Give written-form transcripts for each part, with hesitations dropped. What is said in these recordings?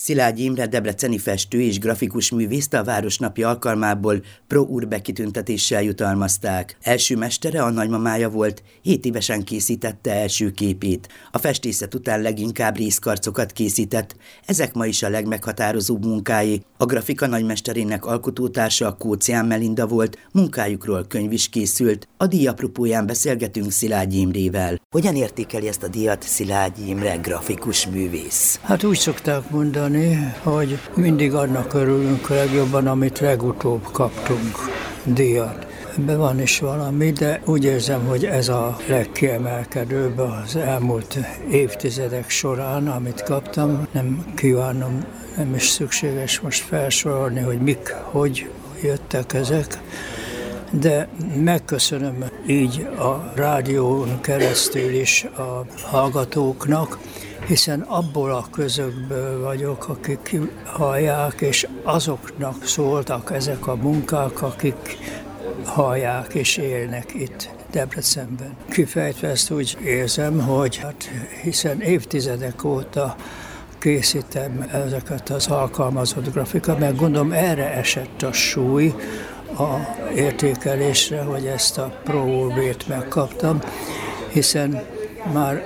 Szilágyi Imre debreceni festő és grafikus művészt a Városnapi alkalmából Pro Urbe kitüntetéssel jutalmazták. Első mestere a nagymamája volt, 7 évesen készítette első képét. A festészet után leginkább részkarcokat készített, ezek ma is a legmeghatározóbb munkái. A grafika nagymesterének alkotótársa Kócián Melinda volt, munkájukról könyv is készült. A díj apropóján beszélgetünk Szilágyi Imrével. Hogyan értékeli ezt a díjat Szilágyi Imre, grafikus művész? Hát úgy szokták mondani, hogy mindig annak örülünk legjobban, amit legutóbb kaptunk díjat. Ebben van is valami, de úgy érzem, hogy ez a legkiemelkedőbb az elmúlt évtizedek során, amit kaptam. Nem kívánom, nem is szükséges most felsorolni, hogy mik, hogy jöttek ezek, de megköszönöm így a rádión keresztül is a hallgatóknak, hiszen abból a közökből vagyok, akik hallják, és azoknak szóltak ezek a munkák, akik hallják és élnek itt Debrecenben. Kifejtve ezt úgy érzem, hogy hiszen évtizedek óta készítem ezeket az alkalmazott grafikát, meg gondolom erre esett a súly a értékelésre, hogy ezt a Pro Urbét megkaptam, hiszen már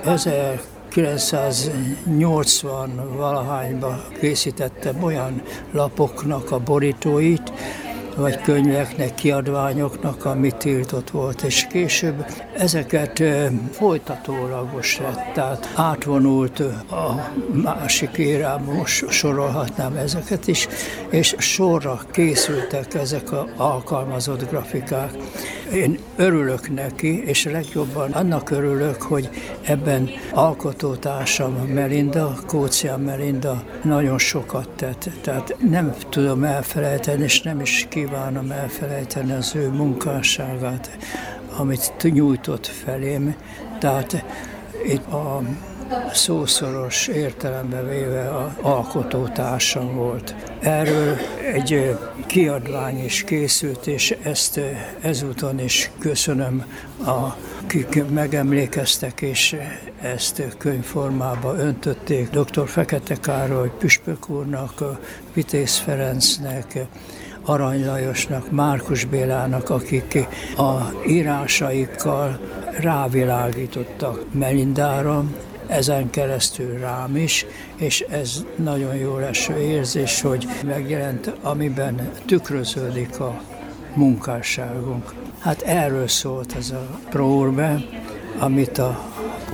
1980-valahányban készítettem olyan lapoknak a borítóit, vagy könyveknek, kiadványoknak, ami tiltott volt, és később ezeket folytatólagos lett, tehát átvonult a másik érában, most sorolhatnám ezeket is, és sorra készültek ezek az alkalmazott grafikák. Én örülök neki, és legjobban annak örülök, hogy ebben alkotótársam Melinda, Kócián Melinda nagyon sokat tett. Tehát nem tudom elfelejteni, és nem is kívánom elfelejteni az ő munkásságát, amit nyújtott felém. Tehát itt a szószoros értelembe véve az alkotótársam volt. Erről egy kiadvány is készült, és ezt ezúton is köszönöm, akik megemlékeztek, és ezt könyvformába öntötték. Dr. Fekete Károly Püspök úrnak, Vitéz Ferencnek, Arany Lajosnak, Márkus Bélának, akik a írásaikkal rávilágítottak Melindára, ezen keresztül rám is, és ez nagyon jó eső érzés, hogy megjelent, amiben tükröződik a munkásságunk. Hát erről szólt ez a Pro Urbe, amit a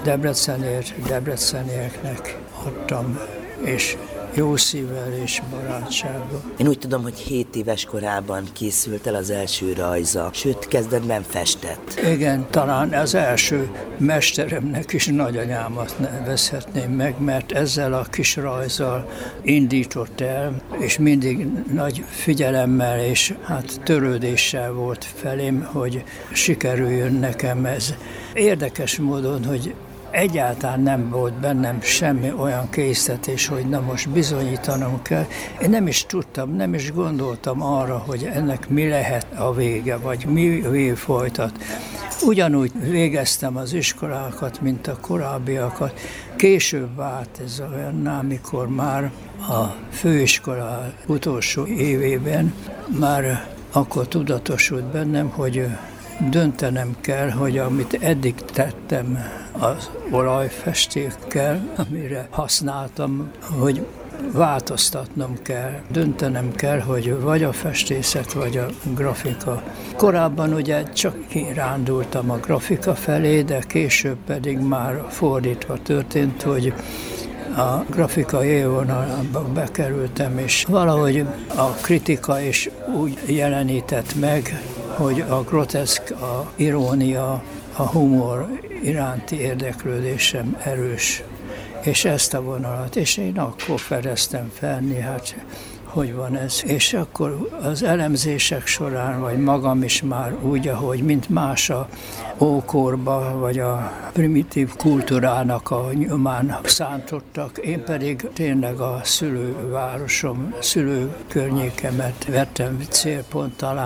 debrecenieknek adtam, és jó szívvel és barátsággal. Én úgy tudom, hogy 7 éves korában készült el az első rajza, sőt, kezdetben festett. Igen, talán az első mesteremnek is nagyanyámat nevezhetném meg, mert ezzel a kis rajzzal indított el, és mindig nagy figyelemmel és törődéssel volt felém, hogy sikerüljön nekem ez. Érdekes módon, hogy egyáltalán nem volt bennem semmi olyan késztetés, hogy na most bizonyítanom kell. Én nem is tudtam, nem is gondoltam arra, hogy ennek mi lehet a vége, vagy mi folytat. Ugyanúgy végeztem az iskolákat, mint a korábbiakat. Később vált ez olyanná, amikor már a főiskola utolsó évében már akkor tudatosult bennem, hogy döntenem kell, hogy amit eddig tettem az olajfestékkel, amire használtam, hogy változtatnom kell, döntenem kell, hogy vagy a festészet, vagy a grafika. Korábban ugye csak kirándultam a grafika felé, de később pedig már fordítva történt, hogy a grafikai élvonalába bekerültem, és valahogy a kritika is úgy jelenített meg, hogy a groteszk, a irónia, a humor iránti érdeklődésem erős. És ezt a vonalat, és én akkor fedeztem fel, hogy van ez. És akkor az elemzések során, vagy magam is már úgy, ahogy mint más a ókorba, vagy a primitív kultúrának a nyomán szántottak, én pedig tényleg a szülővárosom, szülőkörnyékemet vettem célpont alá,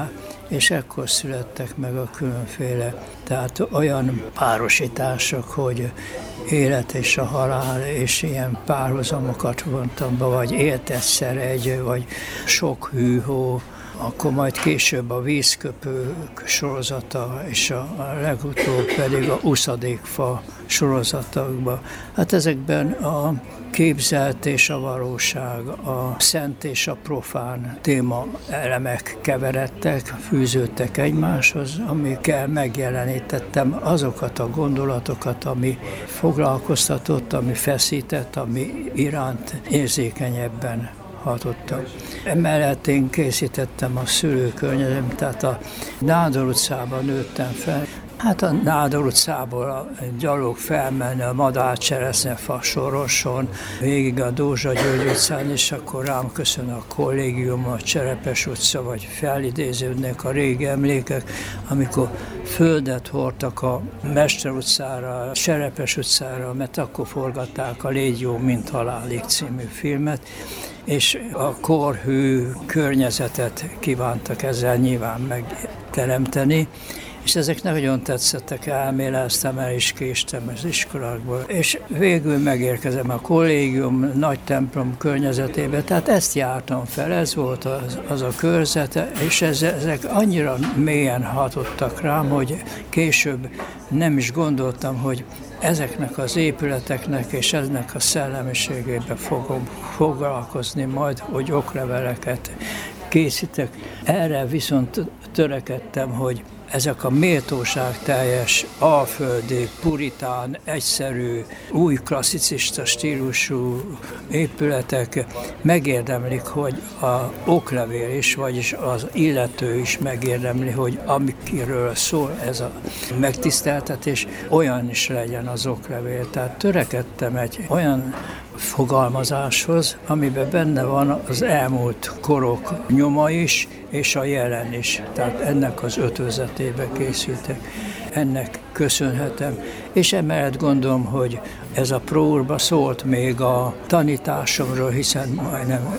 és ekkor születtek meg a különféle, tehát olyan párosítások, hogy élet és a halál, és ilyen párhuzamokat vontam be, vagy élt egyszer egy, vagy sok hűhó, akkor majd később a Vízköpők sorozata, és a legutóbb pedig a Uszadékfa sorozatokban. Hát ezekben a képzelt és a valóság, a szent és a profán téma elemek keveredtek, fűződtek egymáshoz, amikkel megjelenítettem azokat a gondolatokat, ami foglalkoztatott, ami feszített, ami iránt érzékenyebben hatottak. Emellett én készítettem a szülőkörnyezetem, tehát a Nádor utcában nőttem fel. Hát a Nádor utcából a gyalog felmenni a Madárcseresznyefa Soroson, végig a Dózsa György utcán, és akkor rám köszön a kollégium, a Cserepes utca, vagy felidéződnek a régi emlékek, amikor földet hordtak a Mester utcára, a Cserepes utcára, mert akkor forgatták a Légy jó, mint halálig című filmet, és a korhű környezetet kívántak ezzel nyilván megteremteni, és ezek nagyon tetszettek, elméleztem, el is késtem az iskolákból, és végül megérkezem a kollégium nagy templom környezetébe, tehát ezt jártam fel, ez volt az a körzete, és ezek annyira mélyen hatottak rám, hogy később nem is gondoltam, hogy ezeknek az épületeknek és eznek a szellemiségében fogom foglalkozni majd, hogy okleveleket készítek. Erre viszont törekedtem, hogy ezek a méltóságteljes, alföldi, puritán, egyszerű, új klasszicista stílusú épületek megérdemlik, hogy a oklevél is, vagyis az illető is megérdemli, hogy amikről szól ez a megtiszteltetés, olyan is legyen az oklevél. Tehát törekedtem egy olyan fogalmazáshoz, amiben benne van az elmúlt korok nyoma is, és a jelen is. Tehát ennek az ötvözetébe készültek. Ennek köszönhetem. És emellett gondolom, hogy ez a próba szólt még a tanításomról, hiszen majdnem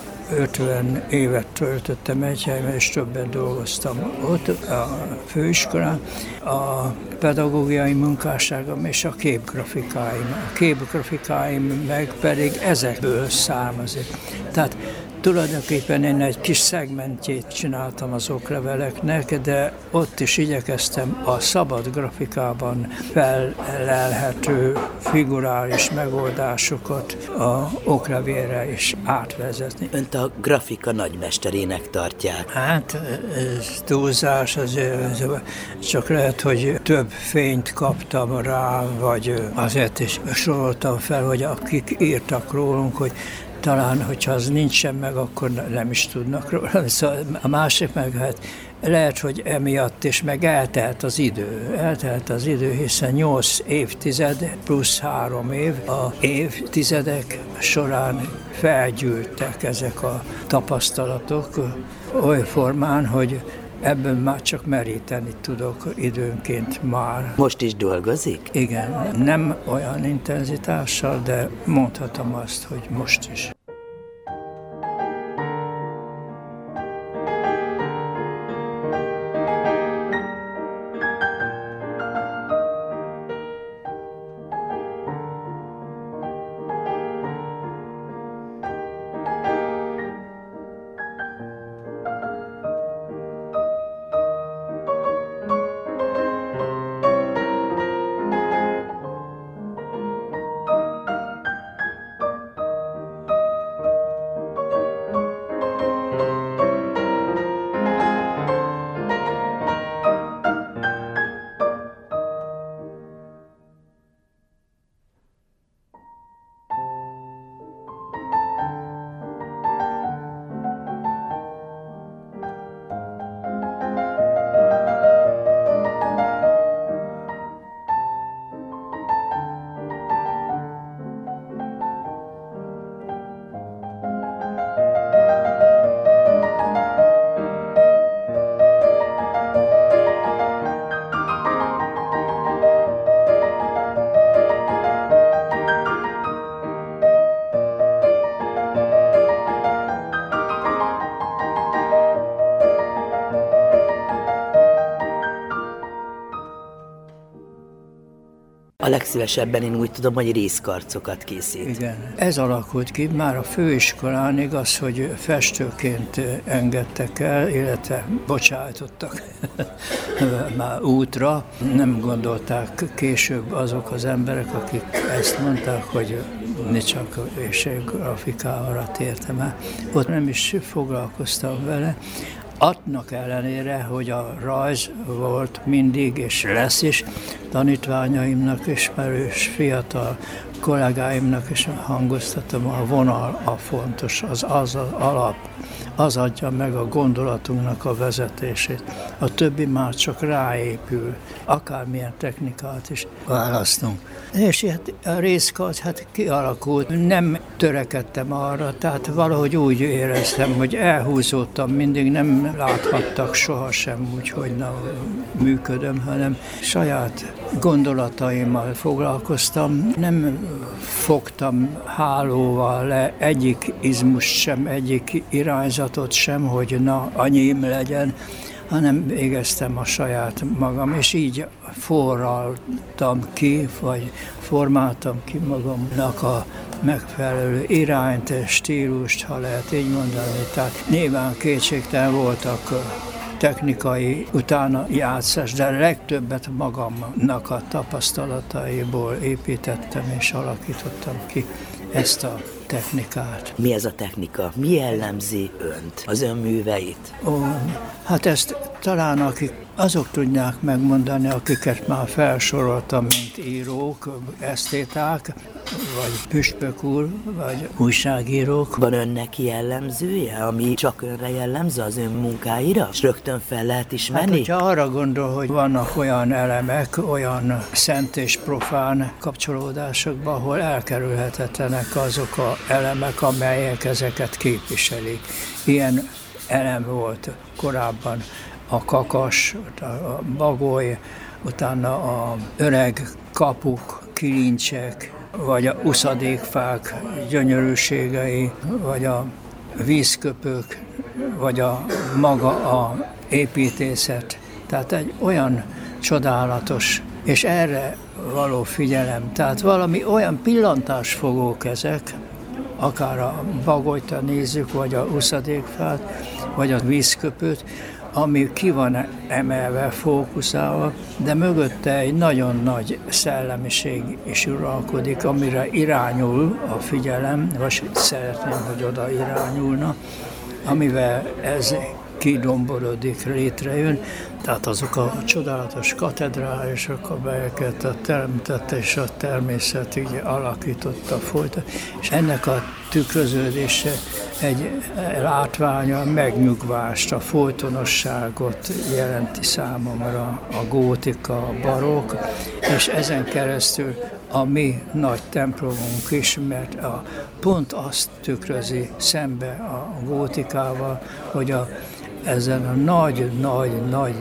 50 évet töltöttem egy helyben, és többet dolgoztam ott a főiskolán. A pedagógiai munkásságom és a képgrafikáim. A képgrafikáim meg pedig ezekből származik. Tehát tulajdonképpen én egy kis szegmentjét csináltam az okleveleknek, de ott is igyekeztem a szabad grafikában felelhető figurális megoldásokat a oklevélre is átvezetni. Önt a grafika nagymesterének tartják. Hát ez túlzás, csak lehet, hogy több fényt kaptam rá, vagy azért is soroltam fel, hogy akik írtak rólunk, hogy talán, hogyha az nincsen meg, akkor nem is tudnak róla. Szóval a másik meg, hát lehet, hogy emiatt is meg eltelt az idő. Eltelt az idő, hiszen 8 évtized plusz 3 év. A évtizedek során felgyűltek ezek a tapasztalatok oly formán, hogy ebből már csak meríteni tudok időnként már. Most is dolgozik? Igen, nem olyan intenzitással, de mondhatom azt, hogy most is. A legszívesebben én úgy tudom, hogy részkarcokat készít. Igen. Ez alakult ki, már a főiskolán igaz, hogy festőként engedtek el, illetve bocsájtottak már útra. Nem gondolták később azok az emberek, akik ezt mondták, hogy ne csak grafikára tértem el. Ott nem is foglalkoztam vele. Annak ellenére, hogy a rajz volt mindig, és lesz is, tanítványaimnak, ismerős fiatal kollégáimnak is hangoztatom, a vonal a fontos, az alap, az adja meg a gondolatunknak a vezetését. A többi már csak ráépül, akármilyen technikát is választunk. És a részkarc kialakult, nem törekedtem arra, tehát valahogy úgy éreztem, hogy elhúzódtam, mindig nem láthattak sohasem úgy, hogy működöm, hanem saját gondolataimmal foglalkoztam. Nem fogtam hálóval le egyik izmust sem, egyik irányzatot sem, hogy anyém legyen, hanem végeztem a saját magam, és így forraltam ki, vagy formáltam ki magamnak a megfelelő irányt, stílust, ha lehet így mondani. Tehát nyilván kétségtelen voltak technikai utána játszás, de legtöbbet magamnak a tapasztalataiból építettem és alakítottam ki ezt a technikát. Mi ez a technika? Mi jellemzi önt, az ön műveit? Hát ezt talán azok tudják megmondani, akiket már felsoroltam, mint írók, esztéták, vagy püspök úr, vagy újságírók. Van önnek jellemzője, ami csak önre jellemző az ön munkáira? És rögtön fel lehet ismerni? Hát, hogyha arra gondol, hogy vannak olyan elemek, olyan szent és profán kapcsolódásokban, ahol elkerülhetetlenek azok az elemek, amelyek ezeket képviselik. Ilyen elem volt korábban a kakas, a bagoly, utána a öreg kapuk, kilincsek, vagy a uszadékfák gyönyörűségei, vagy a vízköpők, vagy a maga a építészet. Tehát egy olyan csodálatos, és erre való figyelem. Tehát valami olyan pillantásfogók ezek, akár a bagolyt nézzük, vagy a uszadékfát, vagy a vízköpőt, ami ki van emelve, fókuszálva, de mögötte egy nagyon nagy szellemiség is uralkodik, amire irányul a figyelem, vagy szeretném, hogy oda irányulna, amivel ez kidomborodik, létrejön. Tehát azok a csodálatos katedrálisok, amelyeket a teremtett és a természet így alakította folytat. És ennek a tükröződése egy látványa, a megnyugvást, a folytonosságot jelenti számomra a gótika, a barokk, és ezen keresztül a mi nagy templomunk is, mert pont azt tükrözi szembe a gótikával, hogy ezen a nagy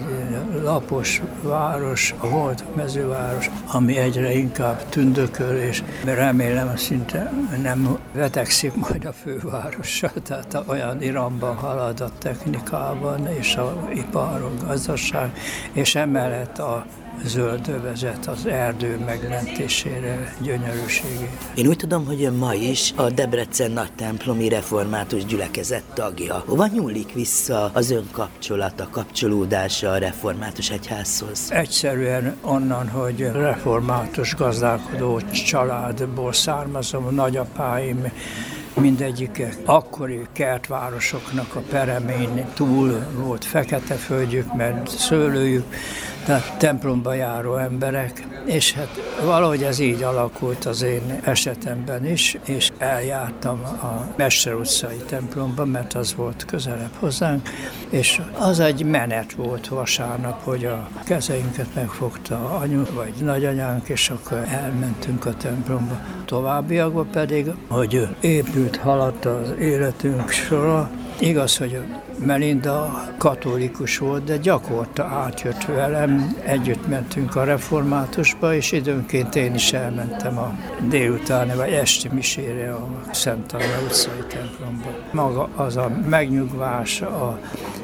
lapos város, a volt mezőváros, ami egyre inkább tündököl, és remélem szinte nem vetekszik majd a fővárossal, tehát olyan irányban halad a technikában, és a ipar, a gazdaság, és emellett a zöld övezet az erdő megmentésére, gyönyörűségére. Én úgy tudom, hogy ön ma is a Debrecen Nagytemplomi Református Gyülekezet tagja. Hova nyúlik vissza az ön kapcsolata, kapcsolódása a református egyházhoz? Egyszerűen onnan, hogy református gazdálkodó családból származom, a nagyapáim mindegyike akkori kertvárosoknak a peremén túl volt fekete földjük, mert szőlőjük, tehát templomba járó emberek, és hát valahogy ez így alakult az én esetemben is, és eljártam a Mester utcai templomba, mert az volt közelebb hozzánk, és az egy menet volt vasárnap, hogy a kezeinket megfogta anyu vagy nagyanyánk, és akkor elmentünk a templomba. Továbbiakban pedig, hogy épült, haladt az életünk sora. Igaz, hogy Melinda katolikus volt, de gyakorta átjött velem, együtt mentünk a reformátusba, és időnként én is elmentem a délutáni vagy esti misére a Szent Anna utcai templomba. Maga az a megnyugvás, a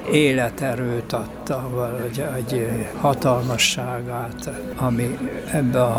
életerőt adta, vagy egy hatalmasságát, ami ebbe a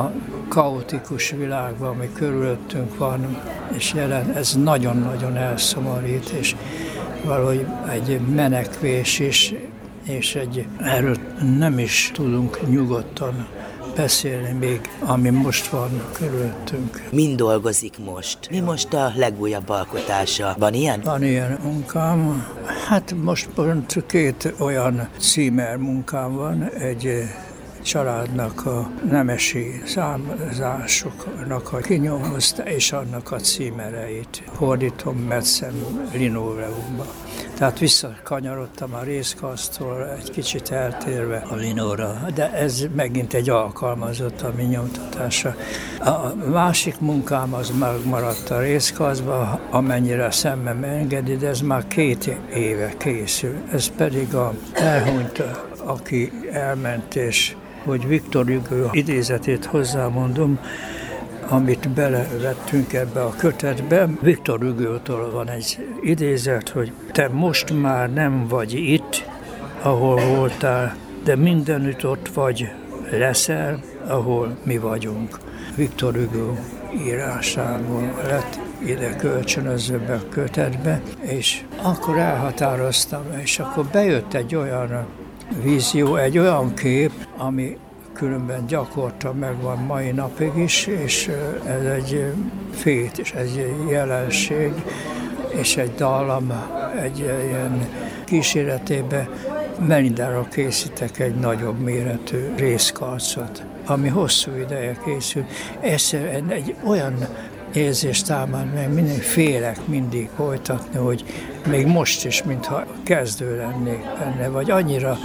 kaotikus világban, ami körülöttünk van, és jelen, ez nagyon-nagyon elszomorít, és valahogy egy menekvés is, és erről nem is tudunk nyugodtan beszélni még, ami most van körülöttünk. Min dolgozik most? Mi most a legújabb alkotása? Van ilyen? Van ilyen munkám. Hát most pont 2 olyan címer munkám van, egy családnak a nemesi származásoknak a kinyomozta, és annak a címereit fordítom metszem linoleumba. Tehát visszakanyarodtam a részkarctól, egy kicsit eltérve a linóra, de ez megint egy alkalmazott a mi nyomtatása. A másik munkám az megmaradt a részkarcba, amennyire a szemem engedi, de ez már 2 éve készül. Ez pedig a elhunyt, aki elment, és hogy Victor Hugo idézetét hozzámondom, amit belevettünk ebbe a kötetbe. Victor Hugo-tól van egy idézet, hogy te most már nem vagy itt, ahol voltál, de mindenütt ott vagy, leszel, ahol mi vagyunk. Victor Hugo írásából lett ide kölcsönözve be a kötetbe, és akkor elhatároztam, és akkor bejött egy olyan vízió, egy olyan kép, ami különben gyakorta megvan mai napig is, és ez egy fét, és egy jelenség, és egy dallam, egy ilyen kíséretében mindenről készítek egy nagyobb méretű részkarcot, ami hosszú ideje készül. Egyszerűen egy olyan érzést támad meg, mindig félek mindig folytatni, hogy még most is, mintha kezdő lennék benne, vagy annyira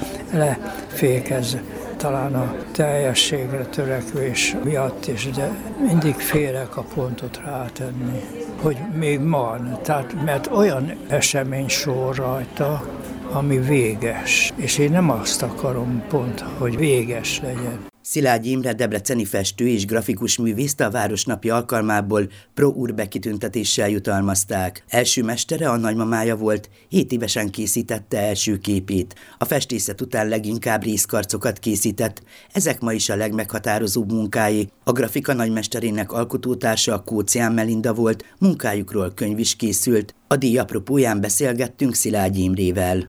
lefékez talán a teljességre törekvés miatt is, de mindig félek a pontot rátenni, hogy még van, tehát, mert olyan esemény sor rajta, ami véges, és én nem azt akarom pont, hogy véges legyen. Szilágyi Imre debreceni festő és grafikus művészt a Városnapi alkalmából Pro Urbe kitüntetéssel jutalmazták. Első mestere a nagymamája volt, 7 évesen készítette első képét. A festészet után leginkább részkarcokat készített, ezek ma is a legmeghatározóbb munkái. A grafika nagymesterének alkotótársa Kócián Melinda volt, munkájukról könyv is készült. A díj apropóján beszélgettünk Szilágyi Imrével.